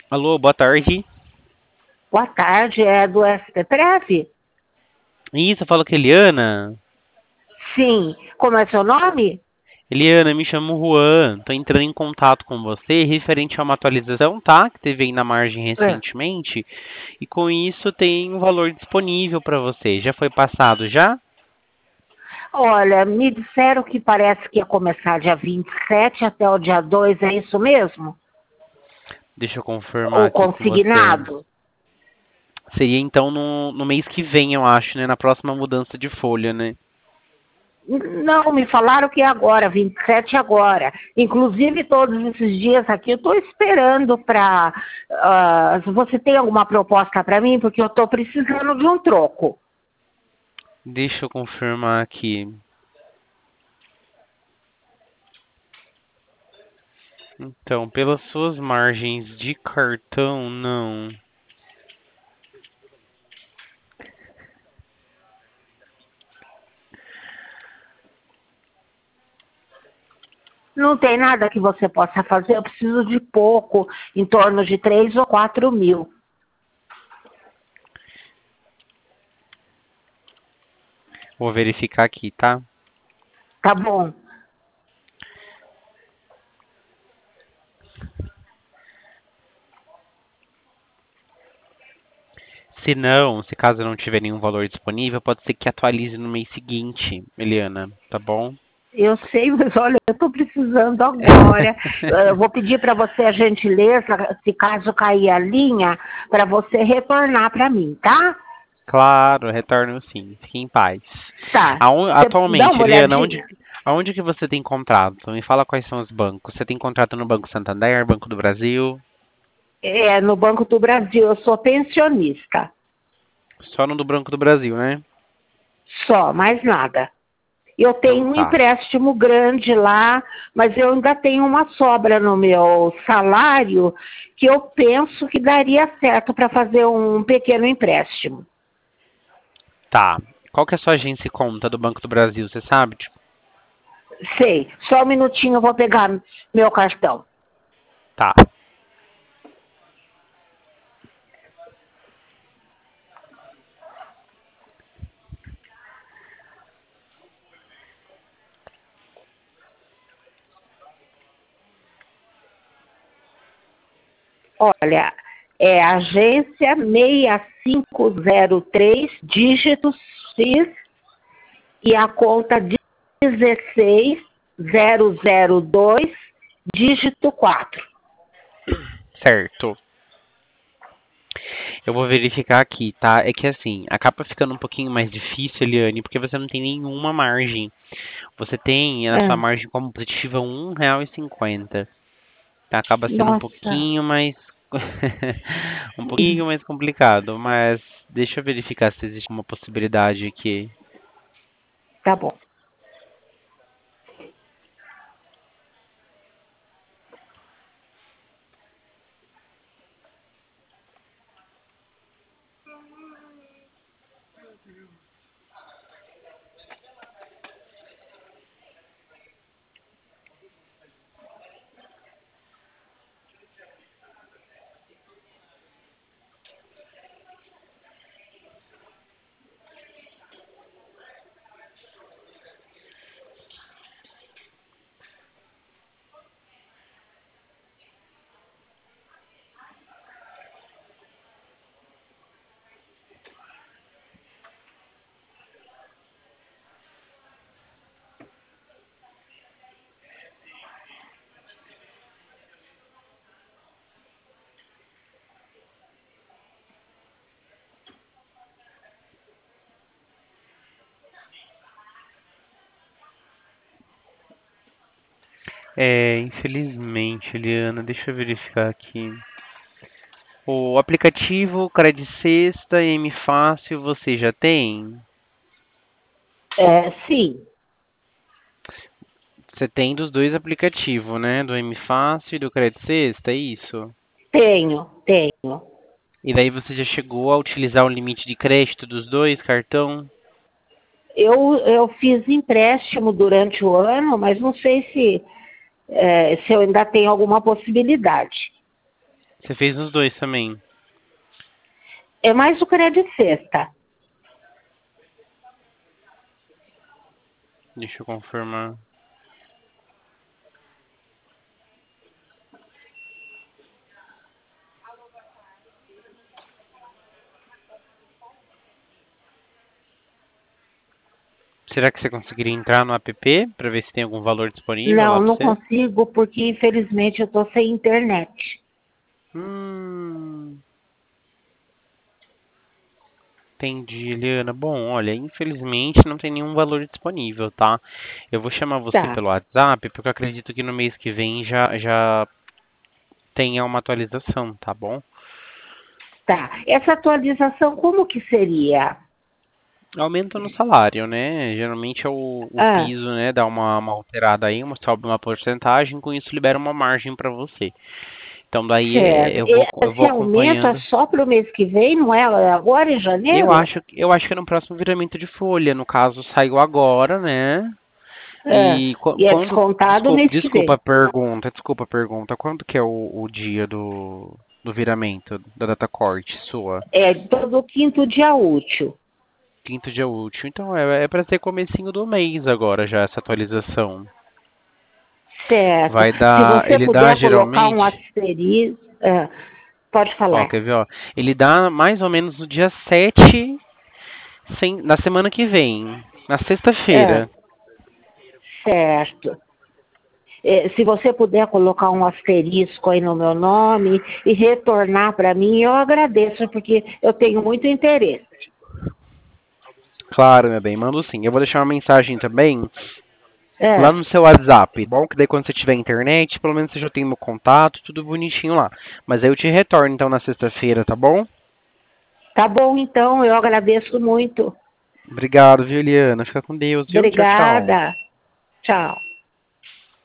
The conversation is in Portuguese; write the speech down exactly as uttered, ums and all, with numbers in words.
Alô, boa tarde. Boa tarde, é do S P Prev? Isso, eu falo com a Eliana. Sim. Como é seu nome? Eliana, me chamo Juan. Tô entrando em contato com você referente a uma atualização, tá? Que teve aí na margem É. recentemente. E com isso tem um valor disponível para você. Já foi passado já? Olha, me disseram que parece que ia começar dia vinte e sete até o dia dois, é isso mesmo? Deixa eu confirmar Ou aqui com você. consignado? Seria então no, no mês que vem, eu acho, né? Na próxima mudança de folha, né? Não, me falaram que é agora, vinte e sete agora. Inclusive, todos esses dias aqui eu estou esperando para. Uh, você tem alguma proposta para mim? Porque eu estou precisando de um troco. Deixa eu confirmar aqui. Então, pelas suas margens de cartão, não. Não tem nada que você possa fazer, eu preciso de pouco, em torno de três ou quatro mil. Vou verificar aqui, tá? Tá bom. Se não, se caso não tiver nenhum valor disponível, pode ser que atualize no mês seguinte, Eliana, tá bom? Eu sei, mas olha, eu estou precisando agora. Eu vou pedir para você a gentileza, se caso cair a linha, para você retornar para mim, tá? Claro, retorno sim, fique em paz. Tá. Aon- Você dá Atualmente, uma Eliana, onde, olhadinha. aonde que você tem contrato? Me fala quais são os bancos. Você tem contrato no Banco Santander, Banco do Brasil? É, no Banco do Brasil, eu sou pensionista. Só no do Banco do Brasil, né? Só, mais nada. Eu Então tenho um tá. empréstimo grande lá, mas eu ainda tenho uma sobra no meu salário que eu penso que daria certo para fazer um pequeno empréstimo. Tá. Qual que é a sua agência e conta do Banco do Brasil, você sabe? Tipo, Sei, só um minutinho eu vou pegar meu cartão. tá. Olha, é agência seis cinco zero três, dígito X, e a conta dezesseis zero zero dois, dígito quatro. Certo. Eu vou verificar aqui, tá? É que assim, acaba ficando um pouquinho mais difícil, Eliane, porque você não tem nenhuma margem. Você tem na sua Ah, margem como positiva um real e cinquenta. Tá? Acaba sendo um nossa, pouquinho mais um pouquinho mais complicado, mas deixa eu verificar se existe uma possibilidade aqui. tá bom. É, infelizmente, Eliana, deixa eu verificar aqui. O aplicativo Credit Sexta e M Fácil você já tem? É, sim, Você tem dos dois aplicativos, né? Do M Fácil e do Credit Sexta, é isso? tenho, tenho. E daí você já chegou a utilizar o limite de crédito dos dois cartão? Eu, eu fiz empréstimo durante o ano, mas não sei se, é, se eu ainda tenho alguma possibilidade. Você fez nos dois também. É mais o crédito sexta. Deixa eu confirmar. Será que você conseguiria entrar no app para ver se tem algum valor disponível lá Não, para não você? consigo porque infelizmente eu tô sem internet. Hum, entendi, Eliana. Bom, olha, infelizmente não tem nenhum valor disponível, tá? Eu vou chamar você Tá, pelo WhatsApp porque eu acredito que no mês que vem já, já tenha uma atualização, tá bom? tá. Essa atualização como que seria? Aumento no salário, né? Geralmente é o, o Ah, piso, né? Dá uma, uma alterada aí, uma, sobe uma porcentagem, com isso libera uma margem para você. Então daí é, certo. eu E vou, eu esse vou aumento é acompanhando. só para o mês que vem, não é agora em Eu janeiro? acho, eu acho que é no próximo viramento de folha. No caso, saiu agora, né? Ah, E qu- e é quando. descontado o Desculpa, mês que desculpa a vem. pergunta, desculpa a pergunta. Quando que é o, o dia do, do viramento, da data corte sua? É todo quinto dia útil. Quinto dia útil. Então é, é para ser comecinho do mês agora já essa atualização. Certo. Vai Se dar. você Ele dá puder colocar um geralmente. asterisco. Ah, pode Ó, falar. quer ver, ó? Ele dá mais ou menos no dia sete sem, na semana que vem. Na Ah, sexta-feira. certo. É, se você puder colocar um asterisco aí no meu nome e retornar para mim, eu agradeço, porque eu tenho muito interesse. Claro, meu bem, mando sim. Eu vou deixar uma mensagem também lá É, no seu WhatsApp. Bom, que daí quando você tiver internet, pelo menos você já tem meu contato, tudo bonitinho lá. Mas aí eu te retorno então na sexta-feira, tá bom? tá bom, então, eu agradeço muito. Obrigado, viu, Eliana? Fica com Deus, viu? Tchau, tchau. Obrigada. Tchau.